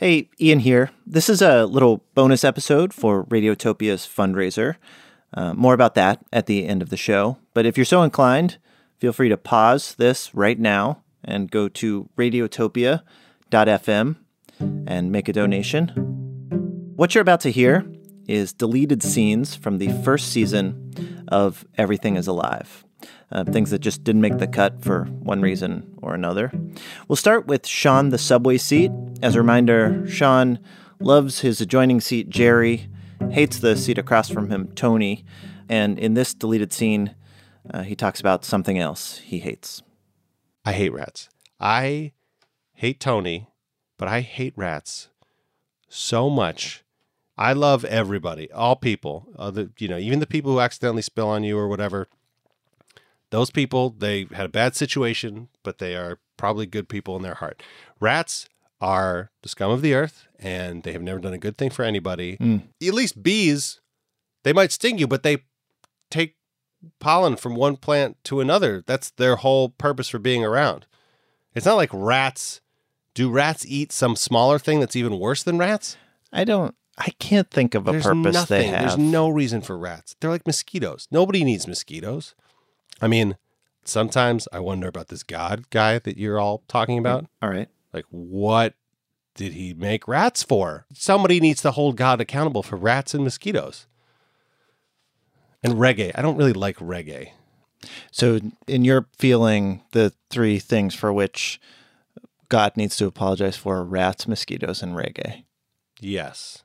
Hey, Ian here. This is a little bonus episode for Radiotopia's fundraiser. More about that at the end of the show. But if you're so inclined, feel free to pause this right now and go to radiotopia.fm and make a donation. What you're about to hear is deleted scenes from the first season of Everything is Alive. Things that just didn't make the cut for one reason or another. We'll start with Sean the subway seat. As a reminder, Sean loves his adjoining seat, Jerry, hates the seat across from him, Tony, and in this deleted scene, he talks about something else he hates. I hate rats. I hate Tony, but I hate rats so much. I love everybody, all people, even the people who accidentally spill on you or whatever. Those people, they had a bad situation, but they are probably good people in their heart. Rats are the scum of the earth, and they have never done a good thing for anybody. At least bees, they might sting you, but they take pollen from one plant to another. That's their whole purpose for being around. It's not like rats. Do rats eat some smaller thing that's even worse than rats? I can't think of a purpose they have. There's no reason for rats. They're like mosquitoes. Nobody needs mosquitoes. I mean, sometimes I wonder about this God guy that you're all talking about. All right. Like, what did he make rats for? Somebody needs to hold God accountable for rats and mosquitoes. And reggae. I don't really like reggae. So in your feeling, the three things for which God needs to apologize for are rats, mosquitoes, and reggae. Yes.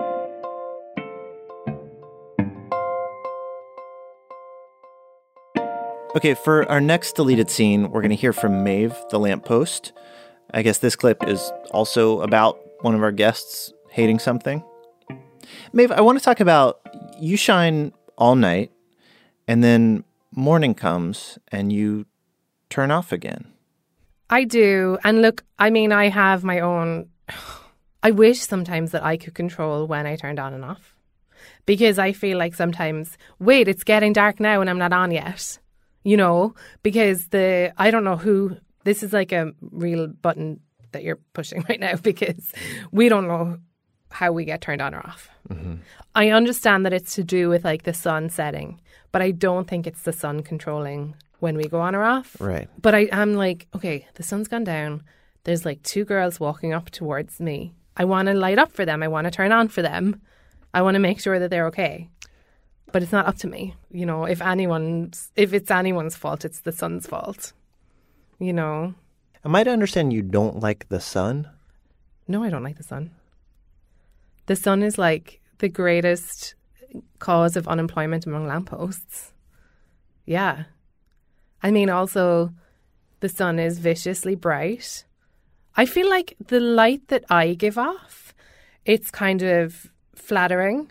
Okay, for our next deleted scene, we're going to hear from Maeve, the lamppost. I guess this clip is also about one of our guests hating something. Maeve, I want to talk about you shine all night, and then morning comes, and you turn off again. I do. And look, I mean, I have my own... I wish sometimes that I could control when I turned on and off. Because I feel like sometimes, wait, it's getting dark now and I'm not on yet. You know, because I don't know who, this is like a real button that you're pushing right now because we don't know how we get turned on or off. Mm-hmm. I understand that it's to do with like the sun setting, but I don't think it's the sun controlling when we go on or off. Right. But I'm like, okay, the sun's gone down. There's like two girls walking up towards me. I want to light up for them. I want to turn on for them. I want to make sure that they're okay. But it's not up to me. You know, if it's anyone's fault, it's the sun's fault. You know? Am I to understand you don't like the sun? No, I don't like the sun. The sun is like the greatest cause of unemployment among lampposts. Yeah. I mean, also, the sun is viciously bright. I feel like the light that I give off, it's kind of flattering.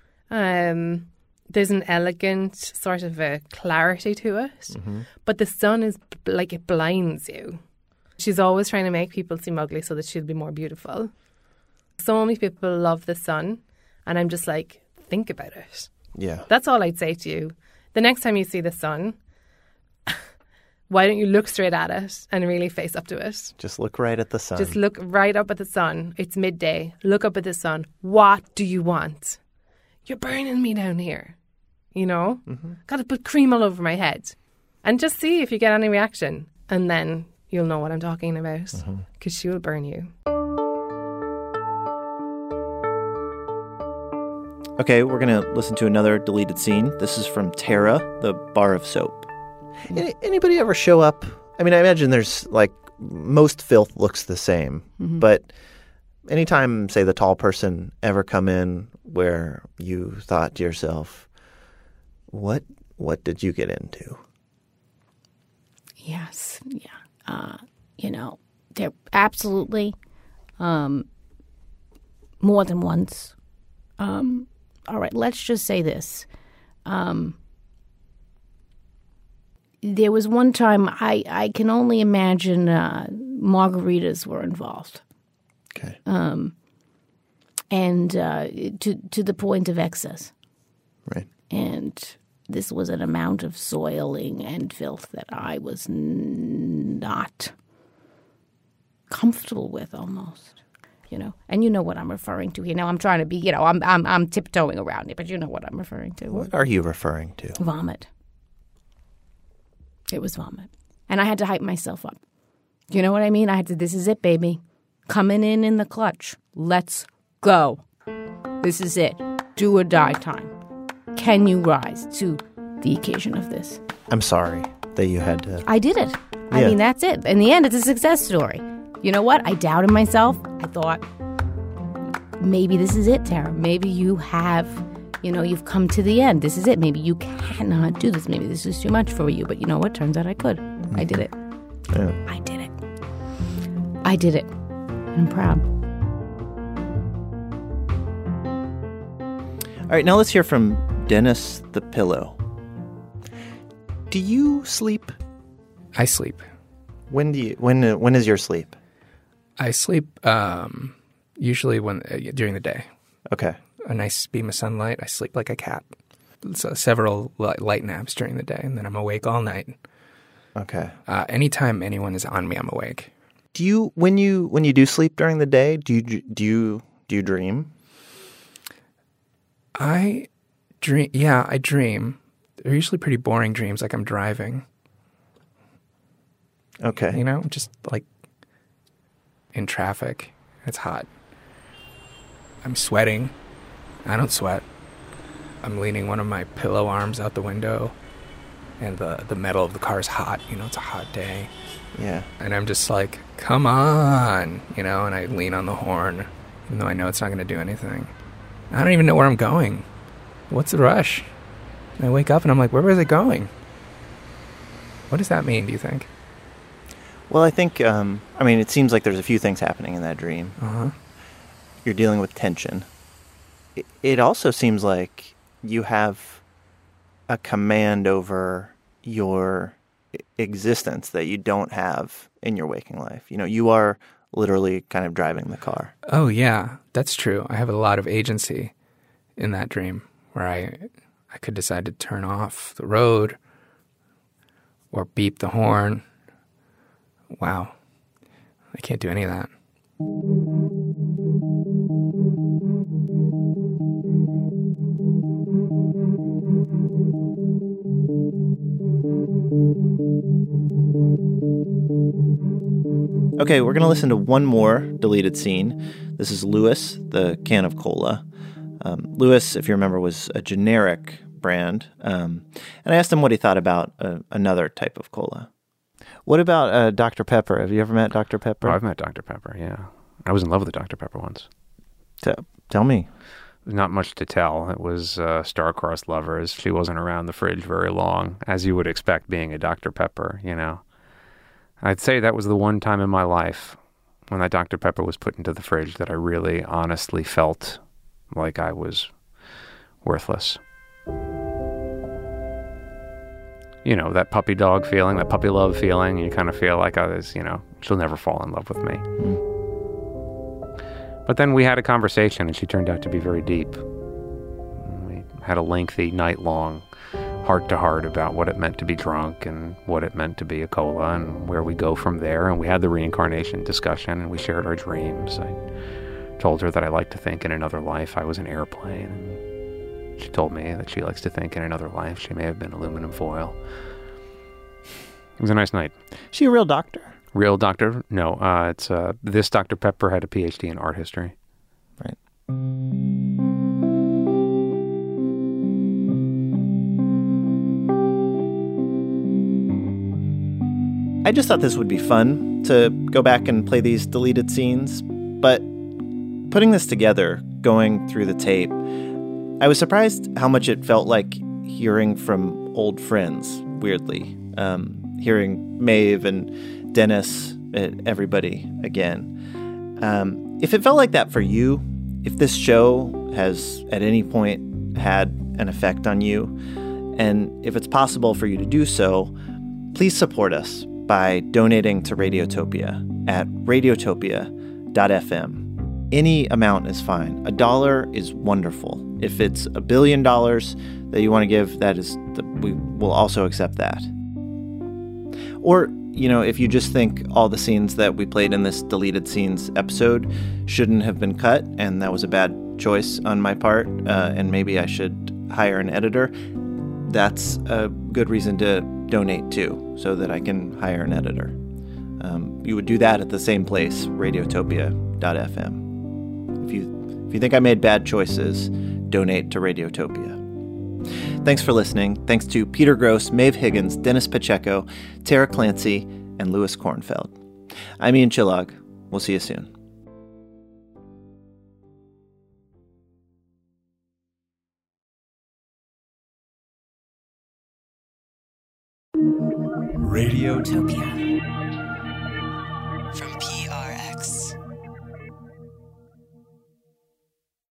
There's an elegant sort of a clarity to it. Mm-hmm. But the sun is like it blinds you. She's always trying to make people seem ugly so that she'll be more beautiful. So many people love the sun. And I'm just like, think about it. Yeah. That's all I'd say to you. The next time you see the sun, why don't you look straight at it and really face up to it? Just look right at the sun. Just look right up at the sun. It's midday. Look up at the sun. What do you want? You're burning me down here. You know? Mm-hmm. Got to put cream all over my head. And just see if you get any reaction. And then you'll know what I'm talking about. Because she will burn you. Okay, we're going to listen to another deleted scene. This is from Tara, the bar of soap. Anybody ever show up? I mean, I imagine there's like most filth looks the same. Mm-hmm. But anytime, say, the tall person ever come in where you thought to yourself, what did you get into? Yes. Yeah. They're absolutely more than once. All right, let's just say this. There was one time I can only imagine margaritas were involved. Okay. And to the point of excess. Right. And this was an amount of soiling and filth that I was not comfortable with almost. And you know what I'm referring to here. Now I'm trying to be, I'm tiptoeing around it, but you know what I'm referring to. What are you referring to? Vomit. It was vomit. And I had to hype myself up. You know what I mean? I had to, this is it, baby. Coming in the clutch. Let's go. This is it. Do or die time. Can you rise to the occasion of this? I'm sorry that you had to... I did it. I mean, that's it. In the end, it's a success story. You know what? I doubted myself. I thought, maybe this is it, Tara. Maybe you have, you've come to the end. This is it. Maybe you cannot do this. Maybe this is too much for you. But you know what? Turns out I could. I did it. Yeah. I did it. I did it. I'm proud. All right, now let's hear from Dennis the Pillow. Do you sleep? I sleep. When is your sleep? I sleep usually during the day. Okay. A nice beam of sunlight. I sleep like a cat. So several light naps during the day, and then I'm awake all night. Okay. Anytime anyone is on me, I'm awake. Do you when you do sleep during the day? Do you dream? I dream. Yeah, I dream. They're usually pretty boring dreams, like I'm driving. Okay. Just like in traffic. It's hot. I'm sweating. I don't sweat. I'm leaning one of my pillow arms out the window, and the metal of the car is hot. It's a hot day. Yeah. And I'm just like, come on, and I lean on the horn, even though I know it's not going to do anything. I don't even know where I'm going. What's the rush? And I wake up and I'm like, where was I going? What does that mean, do you think? Well, I think, it seems like there's a few things happening in that dream. Uh-huh. You're dealing with tension. It also seems like you have a command over your existence that you don't have in your waking life. You are literally kind of driving the car. Oh, yeah, that's true. I have a lot of agency in that dream where I could decide to turn off the road or beep the horn. Wow. I can't do any of that. Okay, we're going to listen to one more deleted scene. This is Lewis, the can of cola. Lewis, if you remember, was a generic brand. And I asked him what he thought about another type of cola. What about Dr. Pepper? Have you ever met Dr. Pepper? Oh, I've met Dr. Pepper, yeah. I was in love with Dr. Pepper once. Tell me. Not much to tell. It was star-crossed lovers. She wasn't around the fridge very long, as you would expect being a Dr. Pepper, I'd say that was the one time in my life when that Dr. Pepper was put into the fridge that I really honestly felt like I was worthless. That puppy dog feeling, that puppy love feeling, you kind of feel like she'll never fall in love with me. But then we had a conversation, and she turned out to be very deep. We had a lengthy, night-long heart-to-heart about what it meant to be drunk and what it meant to be a cola and where we go from there. And we had the reincarnation discussion, and we shared our dreams. I told her that I like to think in another life I was an airplane, and she told me that she likes to think in another life she may have been aluminum foil. It was a nice night. She a real doctor? Real doctor? No. It's this Dr. Pepper had a PhD in art history. Right. I just thought this would be fun to go back and play these deleted scenes, but putting this together, going through the tape, I was surprised how much it felt like hearing from old friends, weirdly. Hearing Maeve and Dennis, everybody again. If it felt like that for you, if this show has at any point had an effect on you, and if it's possible for you to do so, please support us by donating to Radiotopia at radiotopia.fm. Any amount is fine. $1 is wonderful. If it's $1 billion that you want to give, we will also accept that. Or, if you just think all the scenes that we played in this deleted scenes episode shouldn't have been cut, and that was a bad choice on my part, and maybe I should hire an editor, that's a good reason to donate too, so that I can hire an editor. You would do that at the same place, Radiotopia.fm. If you think I made bad choices, donate to Radiotopia. Thanks for listening. Thanks to Peter Gross, Maeve Higgins, Dennis Pacheco, Tara Clancy, and Louis Kornfeld. I'm Ian Chillag. We'll see you soon. Radiotopia from P